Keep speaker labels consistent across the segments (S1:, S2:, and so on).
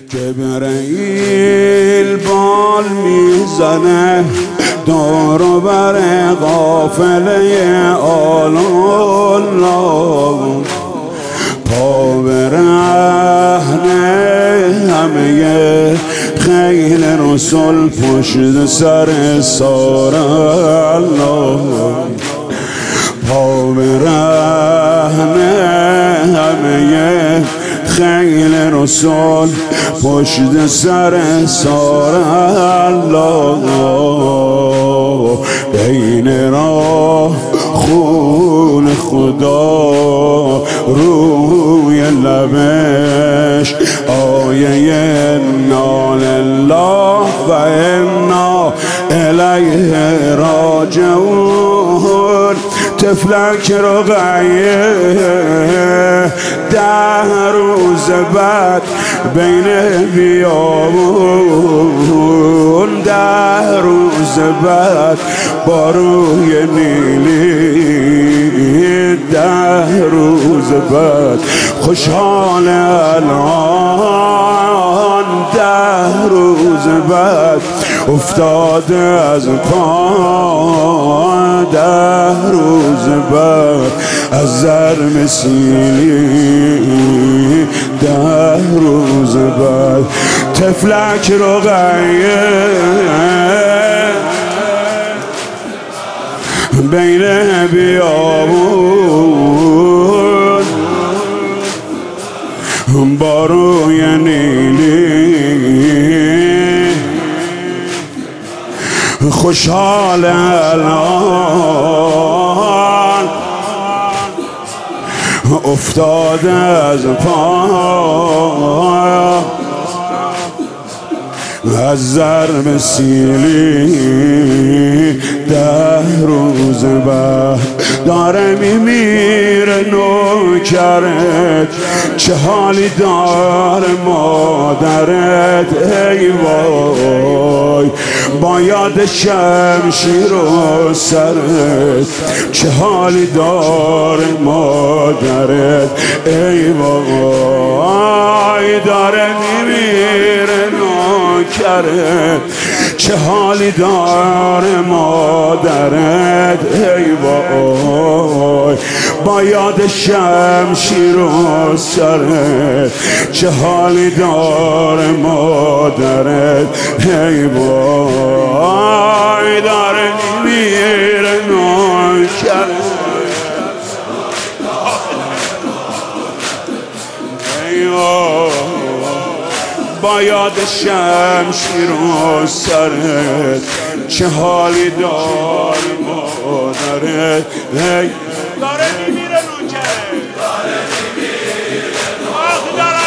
S1: جبرئیل بال میزنه دور و بر قافله آل الله، پا برهنه همه خیل رسول پشت سر سار الله، پا برهنه همه خیل رسول پشت سر سار الله، بین راه خون خدا روی لبش آیه انا لله و انا الیه راجعون. طفلک رقیه 10 روز بعد بین بیابون، 10 روز بعد با روی نیلی، 10 روز بعد خوشحال الان، 10 روز بعد افتاده از پا، 10 روز بعد از زر مسیلی، 10 روز بعد طفلک رقیه بین بیابون با روی نیلی، خوشحال الان افتاده از پا، از ضرب سیلی، 10 روز بعد داره میمیره نوکرت، چه حالی داره مادرت ای وای، با یاد شمشیر و سرت، چه حالی داره مادرت ای وای، داره میمیره نوکرت، چه حالی داره مادرت ای وای، با یاد شمشیر و سرت، چه حالی داره مادرت ای وای، داره میمیره نوکرت ای وای، با یاد شمشیر و سرت، چه حالی داره مادرت ای
S2: داره میمیره نوکرت، داره میمیره آخ داره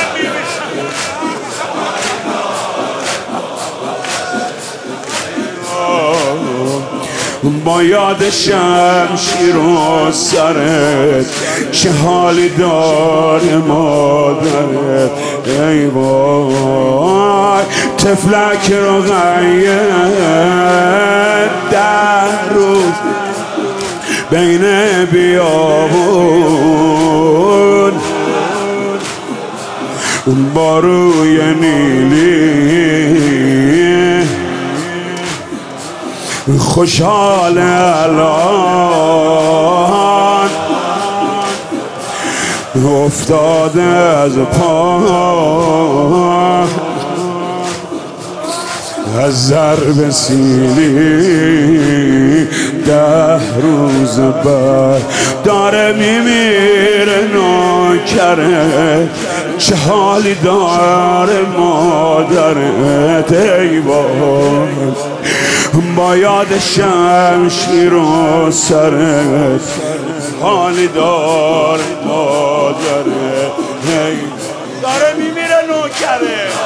S1: میمیره، با یاد شمشیر و سرت، چه حالی داره مادرت ای وای، طفلک رقیه 10 روز بین بیابون با روی نیلی، خوشحال الان افتاده از پا، از ضرب سیلی، 10 روز بعد داره میمیره نوکرت، چه حالی داره مادرت ای وای، با یاد شمشیر و سرت، حالی داره مادرت ای
S2: داره میمیره نوکرت،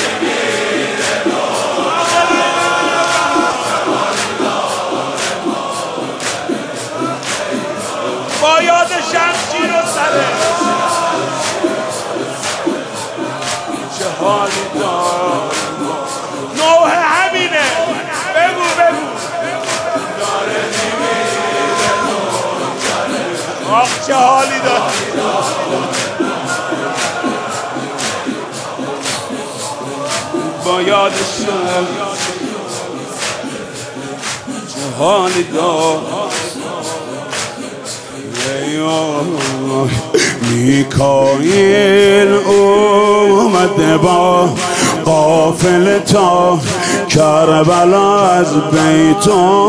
S2: با یاد شمشیر و سرت،
S1: چه حالی داره
S2: نوح همینه، بگو بگو
S1: داره میمیره نوکرت،
S2: آخ چه حالی داره
S1: با یادشم چه حالی دار. میکائیل اومده با قافله تا کربلا از بیت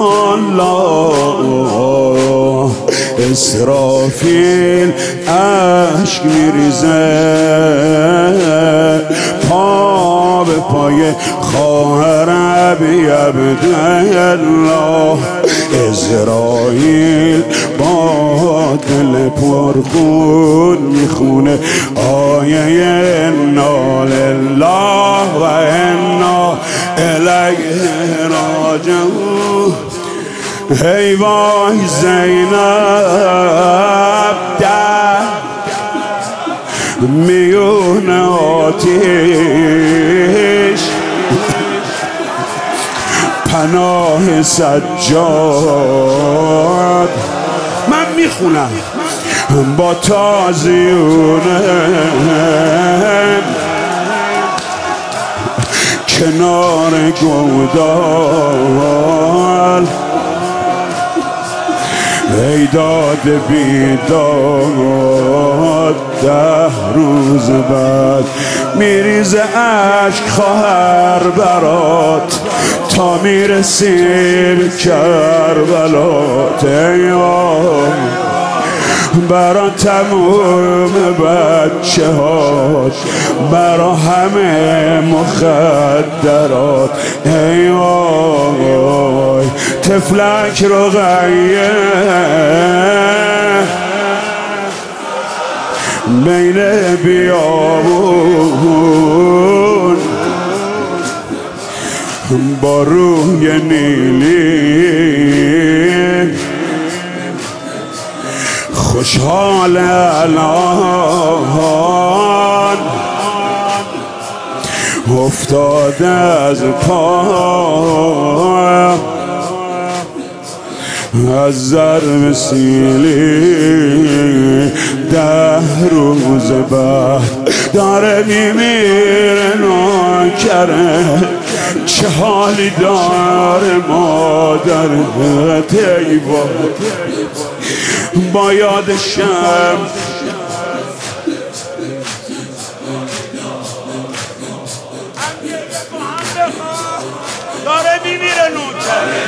S1: الله. اسرافیل اشک میریزه پا به پای خواهر ابی عبدالله. اسرائیل با دل پرخون میخونه آیه انا لله و انا الیه راجعون. ای وای زینب در میون آتیش پناه سجاد. من میخونم با تازیونه کنار گودال. ای داد بیداد 10 روز بعد میریزه اشک خواهر برات تا میرسیم کربلات. ای برا تموم بچه هات برا همه مخدرات. ای وای تفلک رقیه بین بیابون با روی نیلی خوشحال الان افتاده از پا از ضرب سیلی 10 روز بعد داره میمیره ناکره. چه حالی داره مادرت ای با یادشم
S2: داره میمیره نوکره.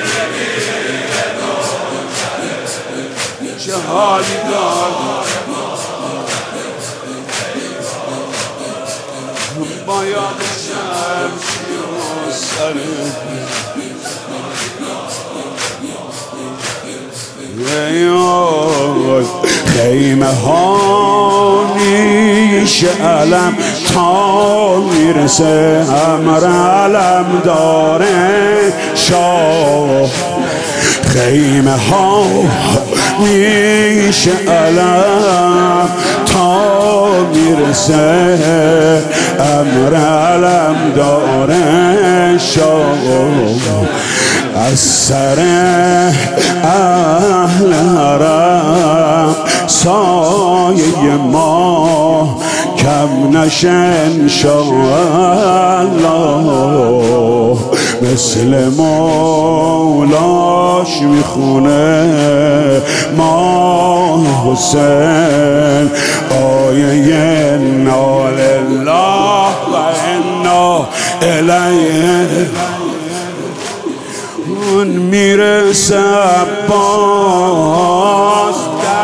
S1: چه حالی داره با یادشم سره. خیمه ها نیش علم تا میرسه امر علم داره شاه. خیمه ها نیش علم تا میرسه امر علم داره شاه. از سر اهل حرم سایه ما کم نشه انشاءالله. مثل مولاش میخونه ما حسین آیه انا لله و انا الیه. اون میرسه عباس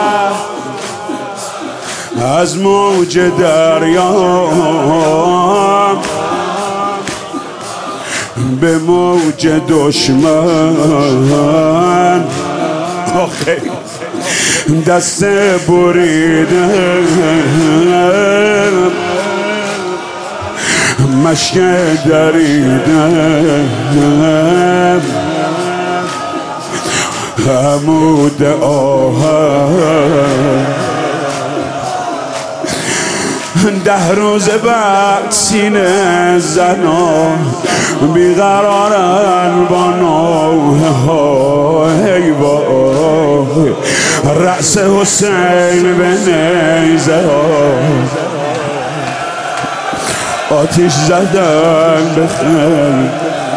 S1: از موج دریا به موج دشمن آخه دست بریده مشک دریده عمود آهن 10 روز بعد سینه زنا بیقرارن با نوحه ها. ای وای رأس حسین به نیزه ها آتش زدن به خیمه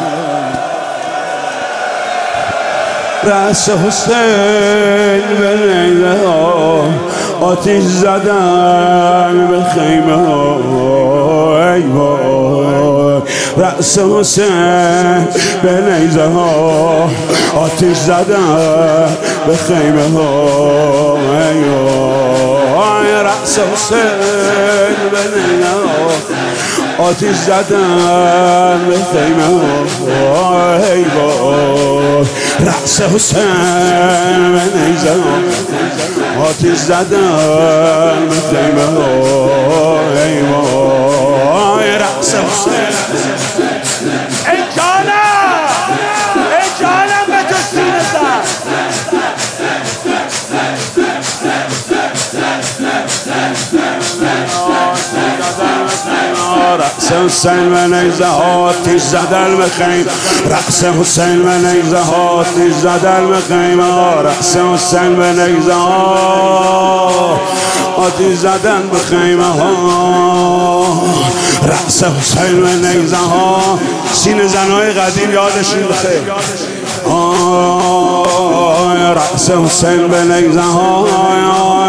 S1: رأس حسین به نیزه ها آتش زدن به خیمه ها ای وای رأس حسین به نیزه ها آتش زدن به خیمه ها ای وای رأس حسین به نیزه ها آتش زدن به خیمه ها ای وای رأس حسین به نیزه ها آتش زدن به خیمه ها ای وای رأس حسین
S2: ای جانم به تو سینه زد
S1: رأس حسین به نیزه ها آتش زدن به خیمه رأس حسین به نیزه ها آتش زدن به خیمه رأس حسین به نیزه ها آتش زدن به خیمه ها رأس حسین به نیزه ها سینه زنهای قدیم یادشون بخیر رأس حسین به نیزه ها